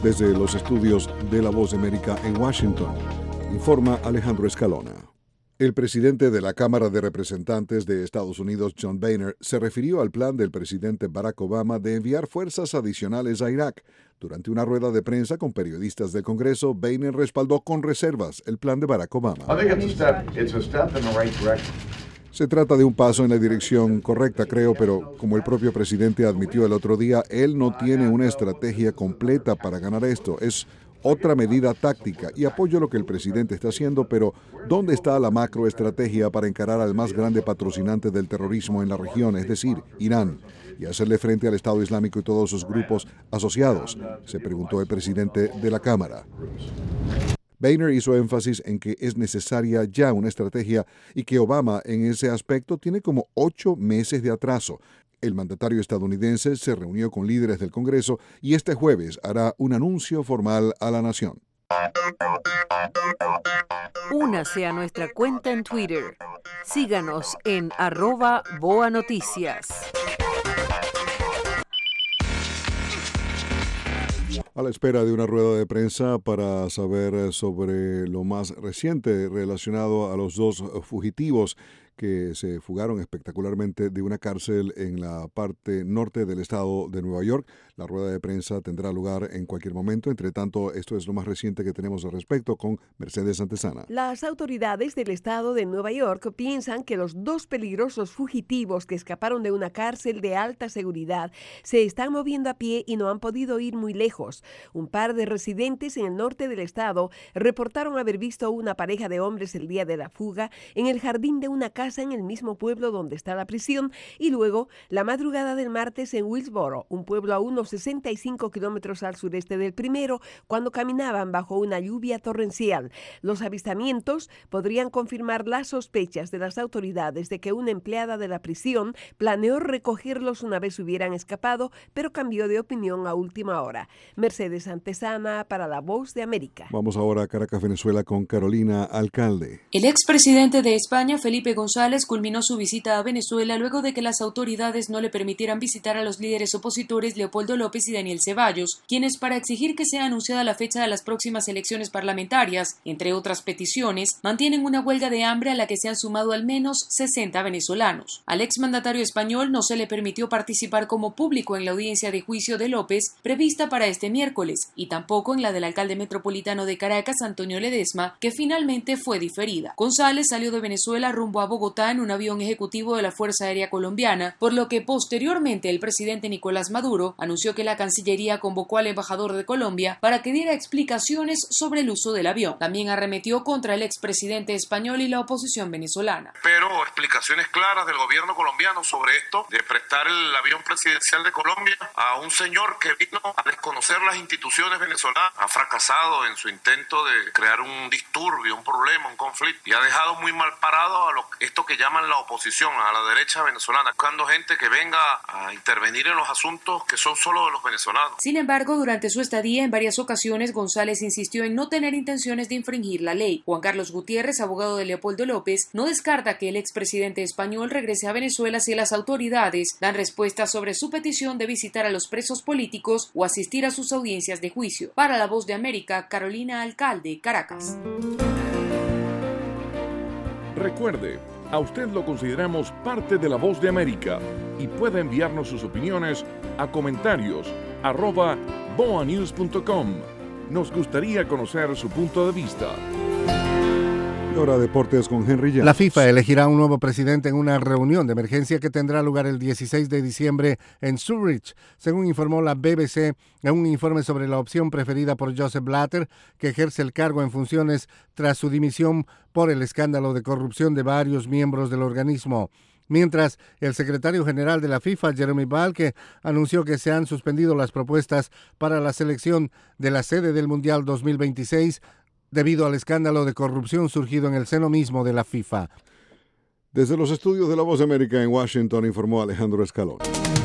Desde los estudios de La Voz de América en Washington, informa Alejandro Escalona. El presidente de la Cámara de Representantes de Estados Unidos, John Boehner, se refirió al plan del presidente Barack Obama de enviar fuerzas adicionales a Irak. Durante una rueda de prensa con periodistas del Congreso, Boehner respaldó con reservas el plan de Barack Obama. Se trata de un paso en la dirección correcta, creo, pero como el propio presidente admitió el otro día, él no tiene una estrategia completa para ganar esto. Es otra medida táctica y apoyo lo que el presidente está haciendo, pero ¿dónde está la macroestrategia para encarar al más grande patrocinante del terrorismo en la región, es decir, Irán, y hacerle frente al Estado Islámico y todos sus grupos asociados?, se preguntó el presidente de la Cámara. Boehner hizo énfasis en que es necesaria ya una estrategia y que Obama en ese aspecto tiene como 8 meses de atraso. El mandatario estadounidense se reunió con líderes del Congreso y este jueves hará un anuncio formal a la nación. Únase a nuestra cuenta en Twitter. Síganos en @BoaNoticias. A la espera de una rueda de prensa para saber sobre lo más reciente relacionado a los 2 fugitivos que se fugaron espectacularmente de una cárcel en la parte norte del estado de Nueva York. La rueda de prensa tendrá lugar en cualquier momento. Entre tanto, esto es lo más reciente que tenemos al respecto con Mercedes Antesana. Las autoridades del estado de Nueva York piensan que los 2 peligrosos fugitivos que escaparon de una cárcel de alta seguridad se están moviendo a pie y no han podido ir muy lejos. Un par de residentes en el norte del estado reportaron haber visto a una pareja de hombres el día de la fuga en el jardín de una casa en el mismo pueblo donde está la prisión y luego la madrugada del martes en Willsboro, un pueblo a unos 65 kilómetros al sureste del primero, cuando caminaban bajo una lluvia torrencial. Los avistamientos podrían confirmar las sospechas de las autoridades de que una empleada de la prisión planeó recogerlos una vez hubieran escapado, pero cambió de opinión a última hora. Mercedes Antesana para La Voz de América. Vamos ahora a Caracas, Venezuela, con Carolina Alcalde. El expresidente de España, Felipe González, culminó su visita a Venezuela luego de que las autoridades no le permitieran visitar a los líderes opositores Leopoldo López y Daniel Ceballos, quienes, para exigir que sea anunciada la fecha de las próximas elecciones parlamentarias, entre otras peticiones, mantienen una huelga de hambre a la que se han sumado al menos 60 venezolanos. Al exmandatario español no se le permitió participar como público en la audiencia de juicio de López prevista para este miércoles, y tampoco en la del alcalde metropolitano de Caracas, Antonio Ledesma, que finalmente fue diferida. González salió de Venezuela rumbo a Bogotá en un avión ejecutivo de la Fuerza Aérea Colombiana, por lo que posteriormente el presidente Nicolás Maduro anunció que la Cancillería convocó al embajador de Colombia para que diera explicaciones sobre el uso del avión. También arremetió contra el expresidente español y la oposición venezolana. Pero explicaciones claras del gobierno colombiano sobre esto, de prestar el avión presidencial de Colombia a un señor que vino a desconocer las instituciones venezolanas, ha fracasado en su intento de crear un disturbio, un problema, un conflicto, y ha dejado muy mal parado a esto que llaman la oposición, a la derecha venezolana, buscando gente que venga a intervenir en los asuntos que son solo de los venezolanos. Sin embargo, durante su estadía, en varias ocasiones, González insistió en no tener intenciones de infringir la ley. Juan Carlos Gutiérrez, abogado de Leopoldo López, no descarta que el expresidente español regrese a Venezuela si las autoridades dan respuesta sobre su petición de visitar a los presos políticos o asistir a sus audiencias de juicio. Para La Voz de América, Carolina Alcalde, Caracas. Recuerde, a usted lo consideramos parte de La Voz de América y puede enviarnos sus opiniones a comentarios @boanews.com. Nos gustaría conocer su punto de vista. Y ahora deportes con Henry Llanos. La FIFA elegirá un nuevo presidente en una reunión de emergencia que tendrá lugar el 16 de diciembre en Zurich, según informó la BBC en un informe sobre la opción preferida por Joseph Blatter, que ejerce el cargo en funciones tras su dimisión por el escándalo de corrupción de varios miembros del organismo. Mientras, el secretario general de la FIFA, Jeremy Balke, anunció que se han suspendido las propuestas para la selección de la sede del Mundial 2026 debido al escándalo de corrupción surgido en el seno mismo de la FIFA. Desde los estudios de La Voz de América en Washington, informó Alejandro Escalona.